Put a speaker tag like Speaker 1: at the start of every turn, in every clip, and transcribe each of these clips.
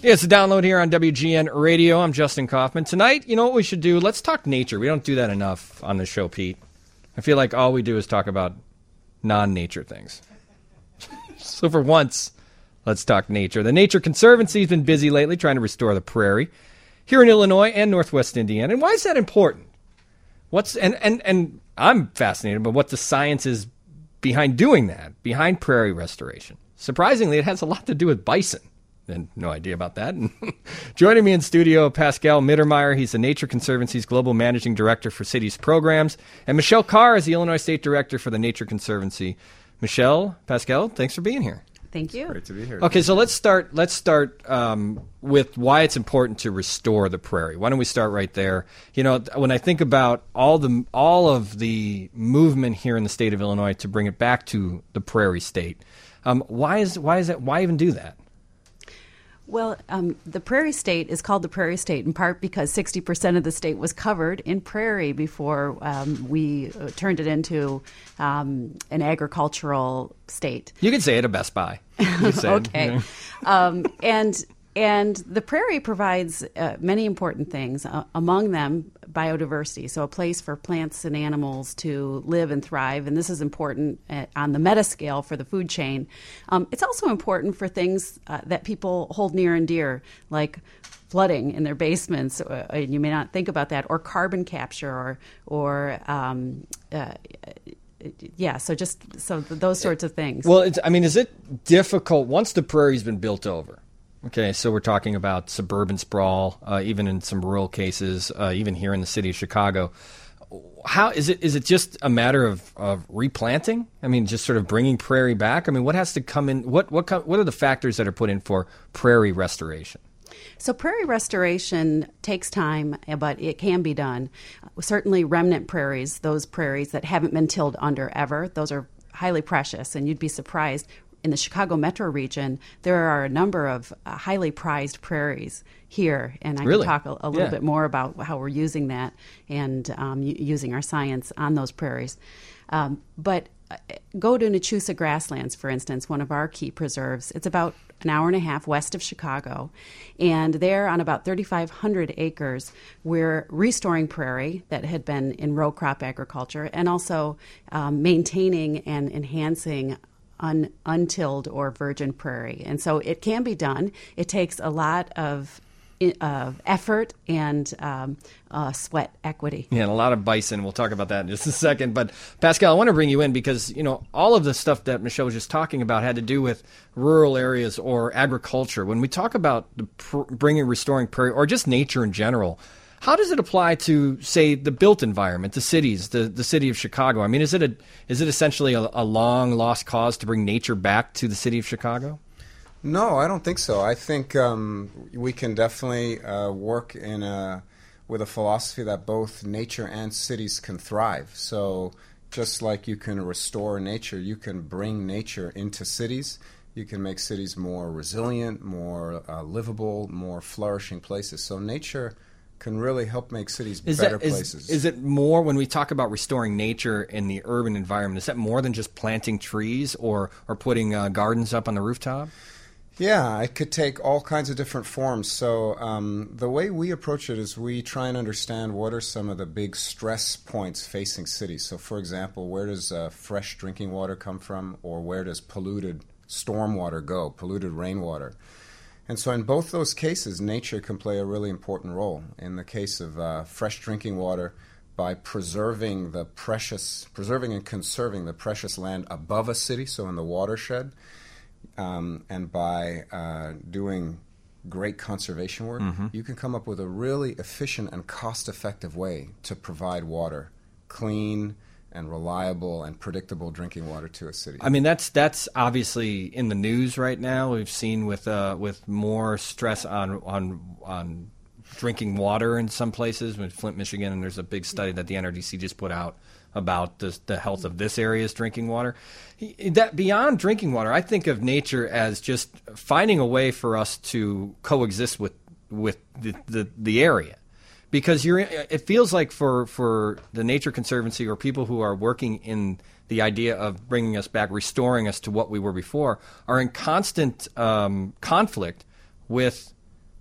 Speaker 1: Yeah, it's a download here on WGN Radio. I'm Justin Kaufman. Tonight, you know what we should do? Let's talk nature. We don't do that enough on the show, Pete. I feel like all we do is talk about non-nature things. So for once, let's talk nature. The Nature Conservancy has been busy lately trying to restore the prairie here in Illinois and Northwest Indiana. And why is that important? And I'm fascinated by what the science is behind doing that, behind prairie restoration. Surprisingly, it has a lot to do with bison. And no idea about that. Joining me in studio, Pascal Mittermeier. He's the Nature Conservancy's Global Managing Director for Cities Programs. And Michelle Carr is the Illinois State Director for the Nature Conservancy. Michelle, Pascal, thanks for being here.
Speaker 2: Thank you.
Speaker 3: Great to be here.
Speaker 1: Okay, so let's start with why it's important to restore the prairie. Why don't we start right there? You know, when I think about all of the movement here in the state of Illinois to bring it back to the prairie state, why even do that?
Speaker 2: Well, the prairie state is called the prairie state in part because 60% of the state was covered in prairie before we turned it into an agricultural state.
Speaker 1: You could say it at Best Buy.
Speaker 2: Okay. And the prairie provides many important things, among them biodiversity, so a place for plants and animals to live and thrive, and this is important on the metascale for the food chain. It's also important for things that people hold near and dear, like flooding in their basements, and you may not think about that, or carbon capture, or so those sorts of things.
Speaker 1: Well, is it difficult once the prairie's been built over? Okay, so we're talking about suburban sprawl, even in some rural cases, even here in the city of Chicago. How is it? Is it just a matter of replanting? I mean, just sort of bringing prairie back? I mean, what has to come in? What are the factors that are put in for prairie restoration?
Speaker 2: So prairie restoration takes time, but it can be done. Certainly remnant prairies, those prairies that haven't been tilled under ever, those are highly precious, and you'd be surprised. In the Chicago metro region, there are a number of highly prized prairies here, and I can talk a little bit more about how we're using that and using our science on those prairies. But go to Nechusa Grasslands, for instance, one of our key preserves. It's about an hour and a half west of Chicago, and there on about 3,500 acres, we're restoring prairie that had been in row crop agriculture and also maintaining and enhancing untilled or virgin prairie. And so it can be done. It takes a lot of effort and sweat equity.
Speaker 1: Yeah, and a lot of bison. We'll talk about that in just a second. But Pascal, I want to bring you in because, you know, all of the stuff that Michelle was just talking about had to do with rural areas or agriculture. When we talk about restoring prairie or just nature in general, how does it apply to, say, the built environment, the cities, the city of Chicago? I mean, is it essentially a long lost cause to bring nature back to the city of Chicago?
Speaker 3: No, I don't think so. I think we can definitely work with a philosophy that both nature and cities can thrive. So just like you can restore nature, you can bring nature into cities. You can make cities more resilient, more livable, more flourishing places. So nature can really help make cities better places.
Speaker 1: Is it more, when we talk about restoring nature in the urban environment, is that more than just planting trees or putting gardens up on the rooftop?
Speaker 3: Yeah, it could take all kinds of different forms. So the way we approach it is we try and understand what are some of the big stress points facing cities. So, for example, where does fresh drinking water come from, or where does polluted stormwater go, polluted rainwater? And so in both those cases, nature can play a really important role. In the case of fresh drinking water, by preserving and conserving the precious land above a city, so in the watershed, and by doing great conservation work, you can come up with a really efficient and cost-effective way to provide water, clean and reliable and predictable drinking water to a city.
Speaker 1: I mean, that's obviously in the news right now. We've seen with more stress on drinking water in some places, in Flint, Michigan, and there's a big study that the NRDC just put out about the health of this area's drinking water. That beyond drinking water, I think of nature as just finding a way for us to coexist with the area. Because it feels like for the Nature Conservancy or people who are working in the idea of bringing us back, restoring us to what we were before, are in constant conflict with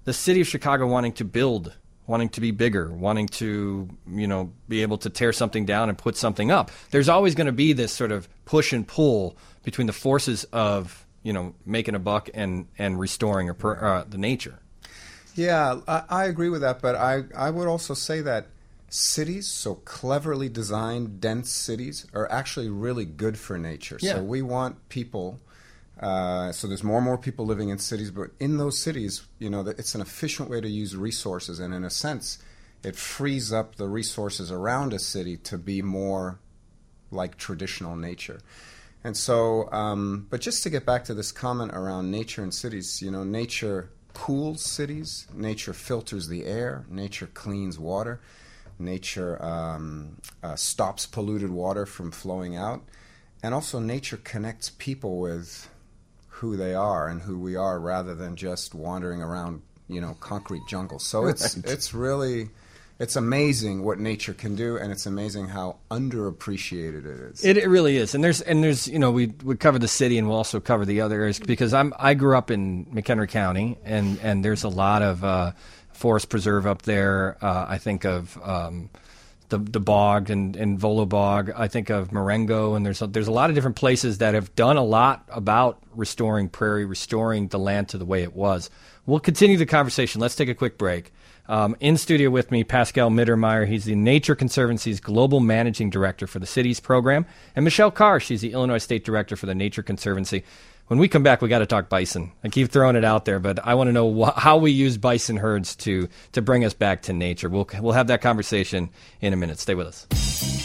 Speaker 1: the city of Chicago wanting to build, wanting to be bigger, wanting to, be able to tear something down and put something up. There's always going to be this sort of push and pull between the forces of, making a buck and restoring the nature.
Speaker 3: Yeah, I agree with that, but I would also say that cities, so cleverly designed, dense cities, are actually really good for nature.
Speaker 1: Yeah.
Speaker 3: So we want people, so there's more and more people living in cities, but in those cities, it's an efficient way to use resources, and in a sense, it frees up the resources around a city to be more like traditional nature. And so, but just to get back to this comment around nature and cities, nature cools cities, nature filters the air, nature cleans water, nature stops polluted water from flowing out, and also nature connects people with who they are and who we are, rather than just wandering around, concrete jungle. So it's amazing what nature can do, and it's amazing how underappreciated it is.
Speaker 1: It really is, and there's we cover the city, and we'll also cover the other areas, because I grew up in McHenry County, and there's a lot of forest preserve up there. I think of the bog and Volo Bog. I think of Marengo, and there's a lot of different places that have done a lot about restoring prairie, restoring the land to the way it was. We'll continue the conversation. Let's take a quick break. In studio with me, Pascal Mittermeier. He's the Nature Conservancy's Global Managing Director for the Cities Program. And Michelle Carr, she's the Illinois State Director for the Nature Conservancy. When we come back, we got to talk bison. I keep throwing it out there, but I want to know how we use bison herds to bring us back to nature. We'll have that conversation in a minute. Stay with us.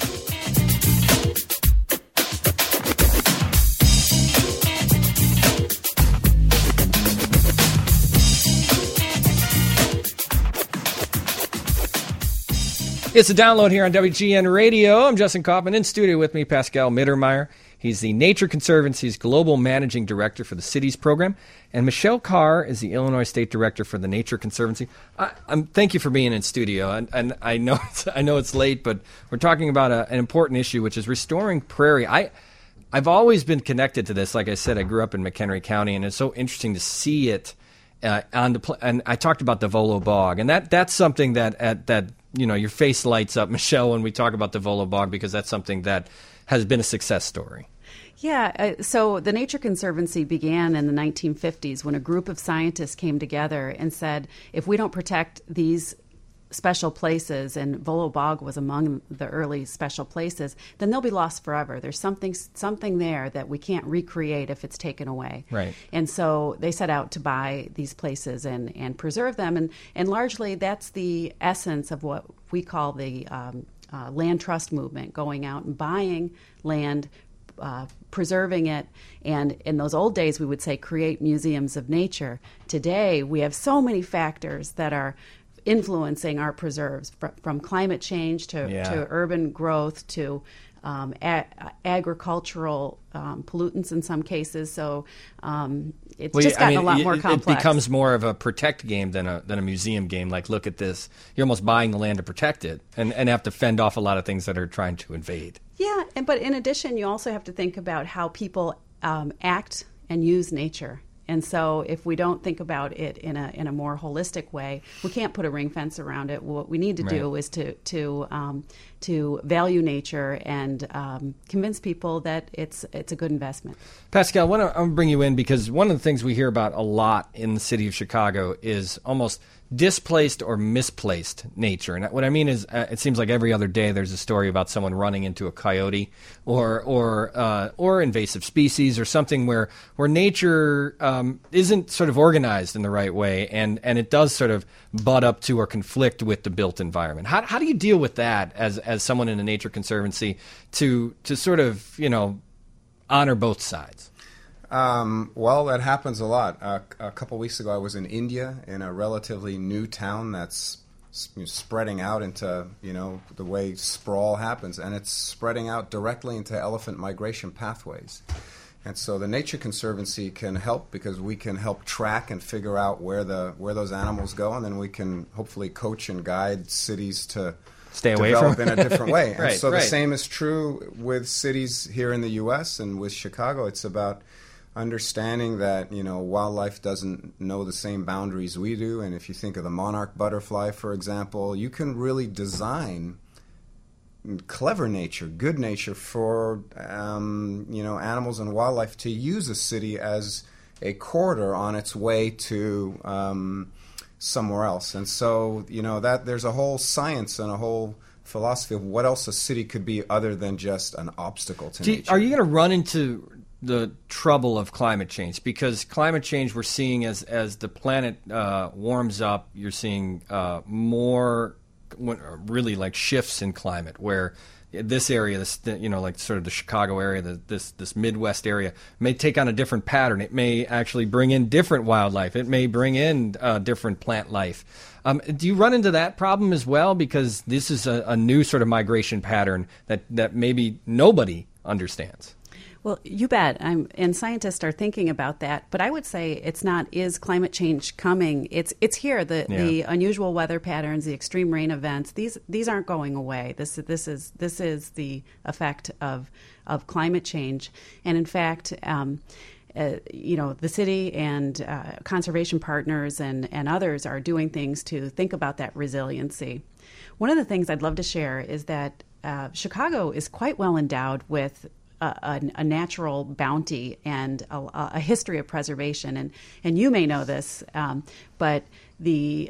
Speaker 1: It's a download here on WGN Radio. I'm Justin Kaufman. In studio with me, Pascal Mittermeier. He's the Nature Conservancy's Global Managing Director for the Cities Program. And Michelle Carr is the Illinois State Director for the Nature Conservancy. Thank you for being in studio. And I know it's late, but we're talking about an important issue, which is restoring prairie. I've always been connected to this. Like I said, I grew up in McHenry County, and it's so interesting to see it and I talked about the Volo Bog, and that's something that your face lights up, Michelle, when we talk about the Volo Bog, because that's something that has been a success story.
Speaker 2: Yeah, so the Nature Conservancy began in the 1950s when a group of scientists came together and said, if we don't protect these special places, and Volo Bog was among the early special places, then they'll be lost forever. There's something there that we can't recreate if it's taken away.
Speaker 1: Right.
Speaker 2: And so they set out to buy these places and preserve them, and largely that's the essence of what we call the land trust movement, going out and buying land, preserving it, and in those old days we would say create museums of nature. Today we have so many factors that are influencing our preserves, from climate change to urban growth to agricultural pollutants in some cases. So it's just gotten a lot more complex.
Speaker 1: It becomes more of a protect game than a museum game. Like, look at this. You're almost buying the land to protect it and have to fend off a lot of things that are trying to invade.
Speaker 2: Yeah, but in addition, you also have to think about how people act and use nature. And so if we don't think about it in a more holistic way, we can't put a ring fence around it. What we need to do is to value nature and convince people that it's a good investment.
Speaker 1: Pascal, I want to bring you in because one of the things we hear about a lot in the city of Chicago is almost displaced or misplaced nature. And what I mean is it seems like every other day there's a story about someone running into a coyote or invasive species or something where nature isn't sort of organized in the right way, and it does sort of butt up to or conflict with the built environment. How do you deal with that as someone in a nature conservancy to sort of, honor both sides?
Speaker 3: Well, that happens a lot. A couple weeks ago, I was in India in a relatively new town that's spreading out into, the way sprawl happens, and it's spreading out directly into elephant migration pathways. And so the Nature Conservancy can help because we can help track and figure out where those animals go, and then we can hopefully coach and guide cities to
Speaker 1: stay away
Speaker 3: develop
Speaker 1: from
Speaker 3: in a different way. And
Speaker 1: right,
Speaker 3: so the same is true with cities here in the U.S. and with Chicago. It's about understanding that, wildlife doesn't know the same boundaries we do. And if you think of the monarch butterfly, for example, you can really design clever nature, good nature for, animals and wildlife to use a city as a corridor on its way to somewhere else. And so, that there's a whole science and a whole philosophy of what else a city could be other than just an obstacle to nature.
Speaker 1: Are you going to run into the trouble of climate change? Because climate change we're seeing as the planet warms up, you're seeing more really like shifts in climate where this area, like sort of the Chicago area, this Midwest area, may take on a different pattern. It may actually bring in different wildlife. It may bring in different plant life. Do you run into that problem as well? Because this is a new sort of migration pattern that maybe nobody understands.
Speaker 2: Well, you bet. And scientists are thinking about that. But I would say it's not, is climate change coming? It's here. The unusual weather patterns, the extreme rain events, these aren't going away. This is the effect of climate change. And in fact, the city and conservation partners and others are doing things to think about that resiliency. One of the things I'd love to share is that Chicago is quite well endowed with a natural bounty and a history of preservation, and you may know this, but the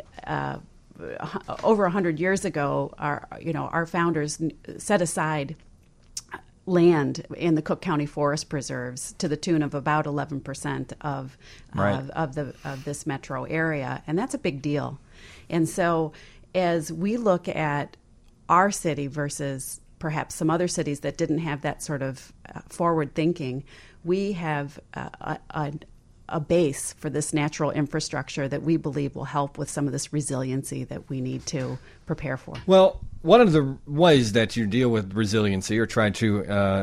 Speaker 2: over 100 years ago, our founders set aside land in the Cook County Forest Preserves to the tune of about 11% of this metro area, and that's a big deal. And so, as we look at our city versus perhaps some other cities that didn't have that sort of forward thinking, we have a base for this natural infrastructure that we believe will help with some of this resiliency that we need to prepare for.
Speaker 1: Well, one of the ways that you deal with resiliency or try to,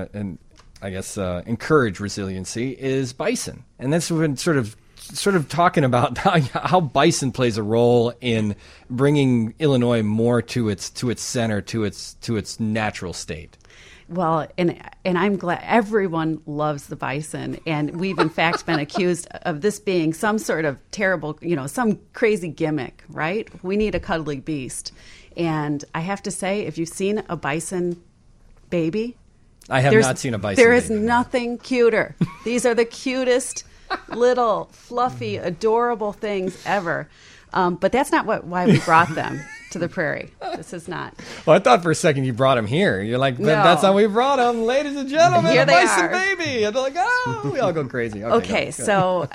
Speaker 1: encourage resiliency is bison. And that's been sort of talking about how bison plays a role in bringing Illinois more to its center, to its natural state.
Speaker 2: Well, and I'm glad everyone loves the bison, and we've in fact been accused of this being some sort of terrible, some crazy gimmick, right? We need a cuddly beast. And I have to say, if you've seen a bison baby,
Speaker 1: I have not seen a bison
Speaker 2: there
Speaker 1: baby.
Speaker 2: Is nothing cuter. These are the cutest little, fluffy, adorable things ever. But that's not why we brought them to the prairie. This is not.
Speaker 1: Well, I thought for a second you brought them here. You're like,
Speaker 2: no.
Speaker 1: That's how we brought them, ladies and gentlemen.
Speaker 2: Here
Speaker 1: a
Speaker 2: they
Speaker 1: bison
Speaker 2: are.
Speaker 1: Baby. And they're like, we all go crazy.
Speaker 2: Okay, so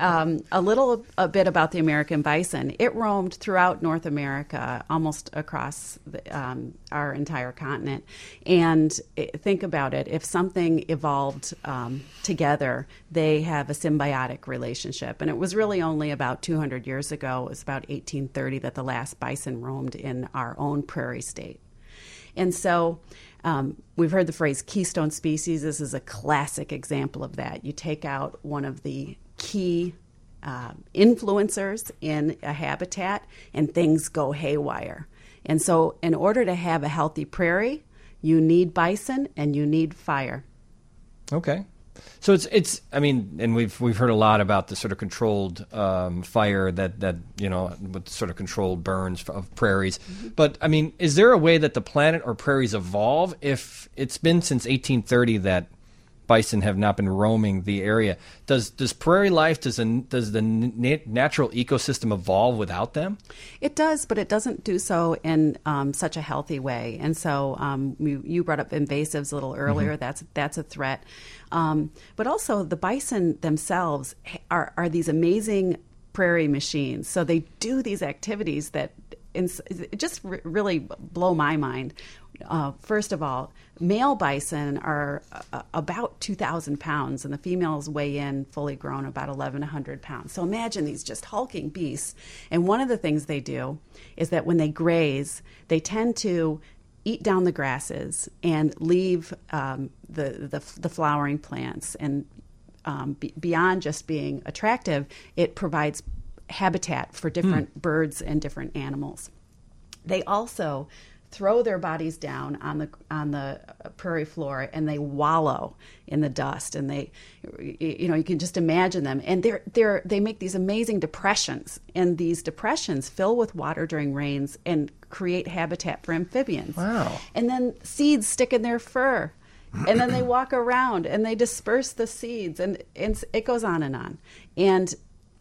Speaker 2: a bit about the American bison. It roamed throughout North America, almost across our entire continent. And think about it. If something evolved together, they have a symbiotic relationship. And it was really only about 200 years ago, it was about 1830, that the last bison roamed in our own prairie state. And so we've heard the phrase keystone species. This is a classic example of that. You take out one of the key influencers in a habitat and things go haywire. And so in order to have a healthy prairie, you need bison and you need fire.
Speaker 1: Okay. So it's and we've heard a lot about the sort of controlled fire that with sort of controlled burns of prairies. Mm-hmm. But is there a way that the planet or prairies evolve if it's been since 1830 that bison have not been roaming the area? Does prairie life, does the natural ecosystem evolve without them?
Speaker 2: It does, but it doesn't do so in such a healthy way. And so you brought up invasives a little earlier. Mm-hmm. That's a threat. But also the bison themselves are these amazing prairie machines. So they do these activities that just really blow my mind. First of all, male bison are about 2,000 pounds, and the females weigh in fully grown about 1,100 pounds. So imagine these just hulking beasts. And one of the things they do is that when they graze, they tend to eat down the grasses and leave the flowering plants. And beyond just being attractive, it provides habitat for different birds and different animals. They also throw their bodies down on the prairie floor, and they wallow in the dust, and they, you can just imagine them, and they make these amazing depressions, and these depressions fill with water during rains and create habitat for amphibians.
Speaker 1: Wow.
Speaker 2: And then seeds stick in their fur, and then they walk around and they disperse the seeds, and it goes on and on. And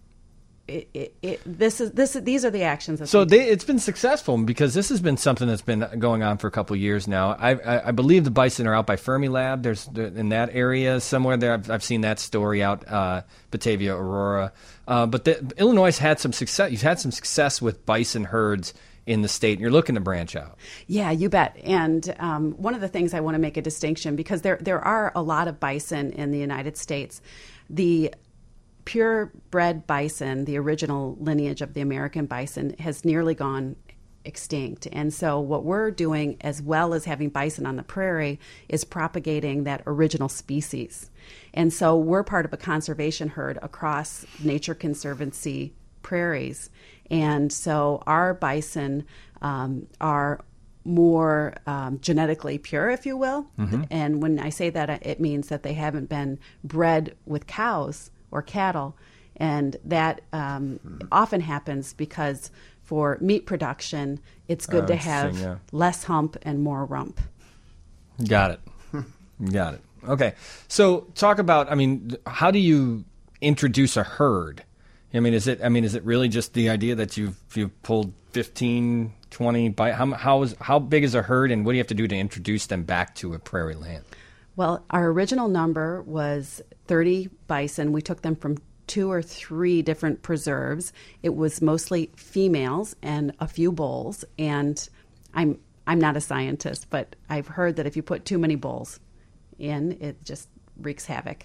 Speaker 2: these are the actions.
Speaker 1: It's been successful because this has been something that's been going on for a couple of years now. I believe the bison are out by Fermilab. There's in that area somewhere there. I've seen that story out Batavia, Aurora. But Illinois has had some success. You've had some success with bison herds in the state, and you're looking to branch out.
Speaker 2: Yeah, you bet. And one of the things I want to make a distinction, because there are a lot of bison in the United States. The purebred bison, the original lineage of the American bison, has nearly gone extinct. And so what we're doing, as well as having bison on the prairie, is propagating that original species. And so we're part of a conservation herd across Nature Conservancy prairies. And so our bison are more genetically pure, if you will. Mm-hmm. And when I say that, it means that they haven't been bred with cows or cattle, and that often happens because for meat production, it's good to have less hump and more rump.
Speaker 1: Got it. Got it. Okay. So talk about, how do you introduce a herd? Is it really just the idea that you've pulled 15, 20 how big is a herd, and what do you have to do to introduce them back to a prairie land?
Speaker 2: Well, our original number was 30 bison. We took them from 2 or 3 different preserves. It was mostly females and a few bulls. And I'm not a scientist, but I've heard that if you put too many bulls in, it just wreaks havoc.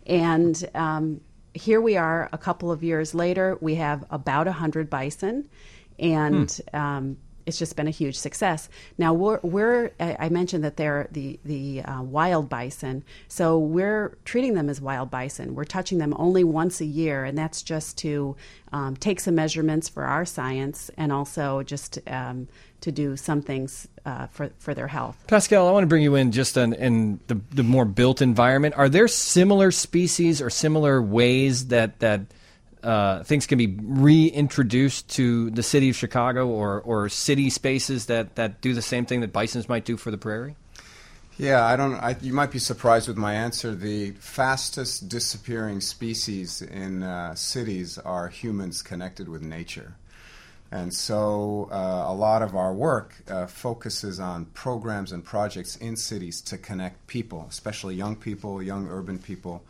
Speaker 2: And here we are a couple of years later. We have about 100 bison, and it's just been a huge success. Now I mentioned that they're the wild bison, so we're treating them as wild bison. We're touching them only once a year, and that's just to take some measurements for our science, and also just to do some things for their health.
Speaker 1: Pascal, I want to bring you in just in the more built environment. Are there similar species or similar ways that things can be reintroduced to the city of Chicago or city spaces that do the same thing that bisons might do for the prairie?
Speaker 3: Yeah, you might be surprised with my answer. The fastest disappearing species in cities are humans connected with nature. And so a lot of our work focuses on programs and projects in cities to connect people, especially young people, young urban people,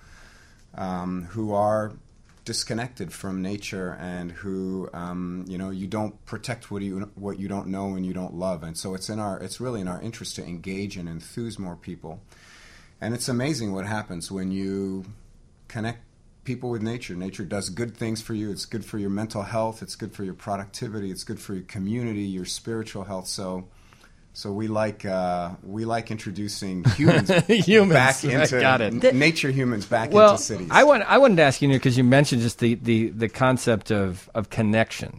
Speaker 3: who are disconnected from nature, and who you don't protect what you don't know and you don't love. And so it's really in our interest to engage and enthuse more people. And it's amazing what happens when you connect people with nature. Nature does good things for you. It's good for your mental health. It's good for your productivity. It's good for your community, your spiritual health. So we like introducing humans back into nature. Humans back into cities.
Speaker 1: I wanted to ask you, because you mentioned just the concept of connection.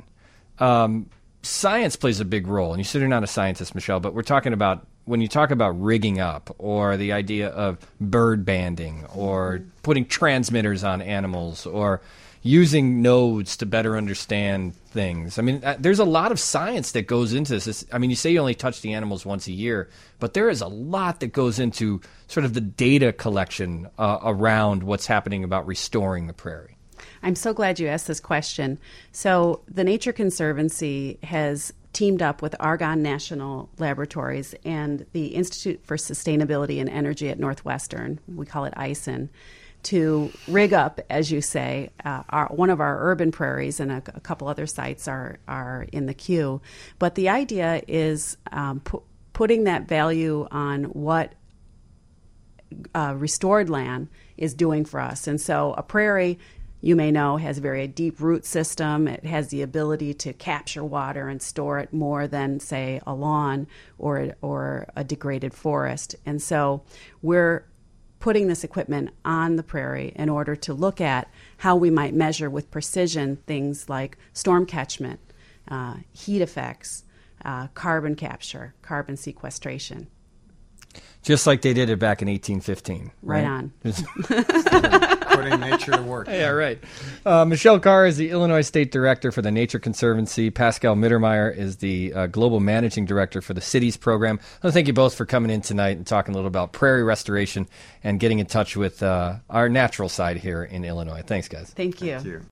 Speaker 1: Science plays a big role, and you said you're not a scientist, Michelle, but we're talking about when you talk about rigging up, or the idea of bird banding, or putting transmitters on animals, or using nodes to better understand things. There's a lot of science that goes into this. You say you only touch the animals once a year, but there is a lot that goes into sort of the data collection around what's happening about restoring the prairie.
Speaker 2: I'm so glad you asked this question. So the Nature Conservancy has teamed up with Argonne National Laboratories and the Institute for Sustainability and Energy at Northwestern, we call it ISON, to rig up, as you say, one of our urban prairies, and a couple other sites are in the queue. But the idea is putting that value on what restored land is doing for us. And so a prairie, you may know, has a very deep root system. It has the ability to capture water and store it more than, say, a lawn or a degraded forest. And so we're putting this equipment on the prairie in order to look at how we might measure with precision things like storm catchment, heat effects, carbon capture, carbon sequestration.
Speaker 1: Just like they did it back in 1815.
Speaker 2: Right on.
Speaker 3: Putting nature to work.
Speaker 1: Yeah, right. Michelle Carr is the Illinois State Director for the Nature Conservancy. Pascal Mittermeier is the Global Managing Director for the Cities Program. I thank you both for coming in tonight and talking a little about prairie restoration and getting in touch with our natural side here in Illinois. Thanks, guys.
Speaker 2: Thank you.
Speaker 3: Thank you.